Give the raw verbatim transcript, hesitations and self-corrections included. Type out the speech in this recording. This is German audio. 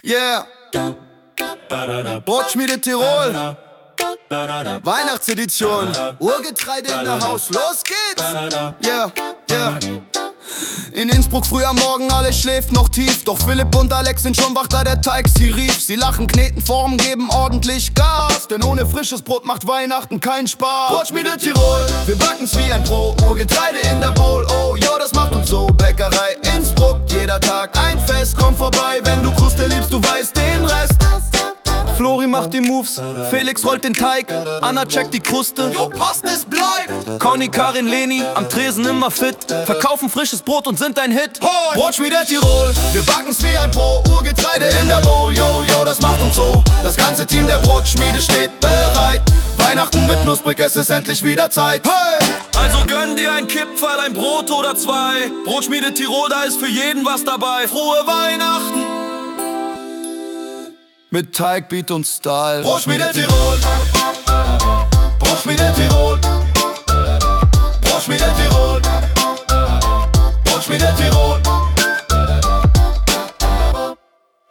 Yeah. Brotschmiede Tirol. Weihnachtsedition. Urgetreide in der Haus. Los geht's. Yeah, yeah. In Innsbruck früh am Morgen, alles schläft noch tief. Doch Philipp und Alex sind schon wach, da der Teig sie rief. Sie lachen, kneten Formen, geben ordentlich Gas. Denn ohne frisches Brot macht Weihnachten keinen Spaß. Brotschmiede Tirol, wir backen's wie ein Pro. Urgetreide in der Bowl, oh yo, das macht uns so. Bäckerei Innsbruck, jeder Tag ein Fest. Komm vorbei, wenn du Kruste liebst, du weißt den Rest. Flori macht die Moves, Felix rollt den Teig, Anna checkt die Kruste. Jo, passt, es bleibt. Conny, Karin, Leni, am Tresen immer fit. Verkaufen frisches Brot und sind ein Hit. Brotschmiede Tirol, wir backen's wie ein Pro. Urgetreide in der Bowl, yo, yo, das macht uns so. Das ganze Team der Brotschmiede steht bereit. Weihnachten mit knusprig, es ist endlich wieder Zeit. Hey! Also gönn dir ein Kipferl, ein Brot oder zwei. Brotschmiede Tirol, da ist für jeden was dabei. Frohe Weihnachten mit Teig, Beat und Style. Brotschmiede Tirol, Brotschmiede Tirol.